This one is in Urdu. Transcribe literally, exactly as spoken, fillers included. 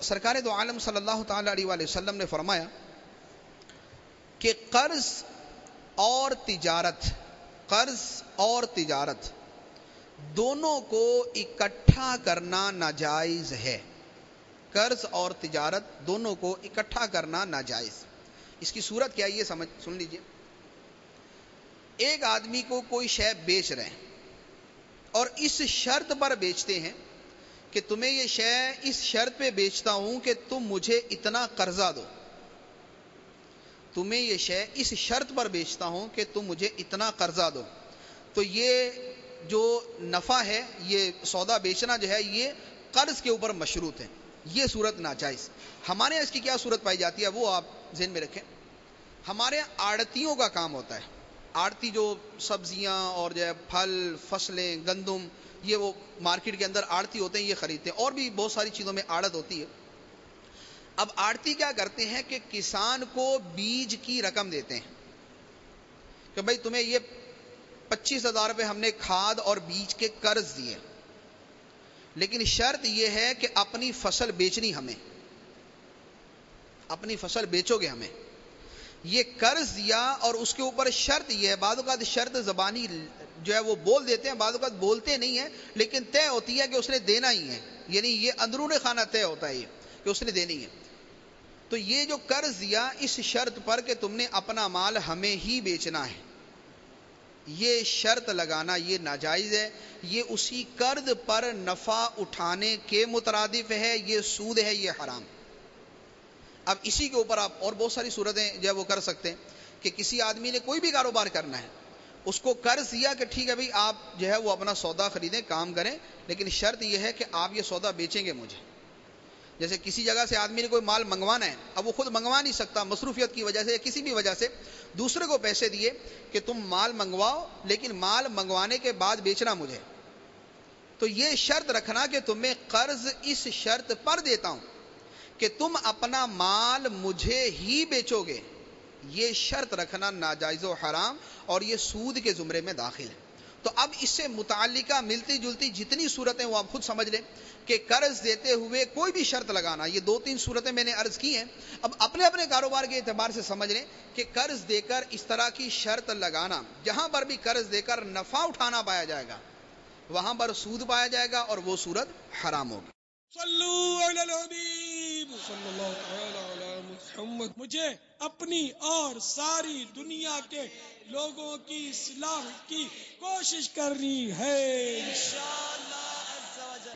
سرکار دو عالم صلی اللہ تعالی علیہ وآلہ وسلم نے فرمایا کہ قرض اور تجارت قرض اور تجارت دونوں کو اکٹھا کرنا ناجائز ہے. قرض اور تجارت دونوں کو اکٹھا کرنا ناجائز. اس کی صورت کیا ہے یہ سمجھ سن لیجئے. ایک آدمی کو کوئی شے بیچ رہے ہیں اور اس شرط پر بیچتے ہیں کہ تمہیں یہ شے اس شرط پہ بیچتا ہوں کہ تم مجھے اتنا قرضہ دو. تمہیں یہ شے اس شرط پر بیچتا ہوں کہ تم مجھے اتنا قرضہ دو. تو یہ جو نفع ہے، یہ سودا بیچنا جو ہے، یہ قرض کے اوپر مشروط ہے. یہ صورت ناجائز. ہمارے اس کی کیا صورت پائی جاتی ہے وہ آپ ذہن میں رکھیں. ہمارے آڑتیوں کا کام ہوتا ہے. آڑتی جو سبزیاں اور جو ہے پھل فصلیں گندم، یہ وہ مارکیٹ کے اندر آڑتی ہوتے ہیں، یہ خریدتے ہیں. اور بھی بہت ساری چیزوں میں آڑت ہوتی ہے. اب آڑتی کیا کرتے ہیں کہ کسان کو بیج کی رقم دیتے ہیں کہ بھائی تمہیں یہ پچیس ہزار روپے ہم نے کھاد اور بیج کے قرض دیے، لیکن شرط یہ ہے کہ اپنی فصل بیچنی ہمیں، اپنی فصل بیچو گے ہمیں. یہ قرض دیا اور اس کے اوپر شرط یہ ہے. بعض اوقات شرط زبانی جو ہے وہ بول دیتے ہیں، بعض اوقات بولتے نہیں ہیں، لیکن طے ہوتی ہے کہ اس نے دینا ہی ہے. یعنی یہ اندرون خانہ طے ہوتا ہے یہ کہ اس نے دینی ہے. تو یہ جو قرض دیا اس شرط پر کہ تم نے اپنا مال ہمیں ہی بیچنا ہے، یہ شرط لگانا یہ ناجائز ہے. یہ اسی قرض پر نفع اٹھانے کے مترادف ہے، یہ سود ہے، یہ حرام. اب اسی کے اوپر آپ اور بہت ساری صورتیں جو ہے وہ کر سکتے ہیں کہ کسی آدمی نے کوئی بھی کاروبار کرنا ہے، اس کو قرض دیا کہ ٹھیک ہے بھائی آپ جو ہے وہ اپنا سودا خریدیں، کام کریں، لیکن شرط یہ ہے کہ آپ یہ سودا بیچیں گے مجھے. جیسے کسی جگہ سے آدمی نے کوئی مال منگوانا ہے، اب وہ خود منگوا نہیں سکتا، مصروفیت کی وجہ سے یا کسی بھی وجہ سے دوسرے کو پیسے دیے کہ تم مال منگواؤ، لیکن مال منگوانے کے بعد بیچنا مجھے. تو یہ شرط رکھنا کہ تمہیں قرض اس شرط پر دیتا ہوں کہ تم اپنا مال مجھے ہی بیچو گے، یہ شرط رکھنا ناجائز و حرام اور یہ سود کے زمرے میں داخل ہے. تو اب اس سے متعلقہ ملتی جلتی جتنی صورتیں وہ آپ خود سمجھ لیں کہ قرض دیتے ہوئے کوئی بھی شرط لگانا، یہ دو تین صورتیں میں نے عرض کی ہیں. اب اپنے اپنے کاروبار کے اعتبار سے سمجھ لیں کہ قرض دے کر اس طرح کی شرط لگانا، جہاں پر بھی قرض دے کر نفع اٹھانا پایا جائے گا وہاں پر سود پایا جائے گا اور وہ صورت حرام ہوگی. صلو علی الحبیب صلی اللہ تعالی علی محمد. مجھے اپنی اور ساری دنیا کے لوگوں کی اصلاح کی کوشش کرنی ہے انشاءاللہ.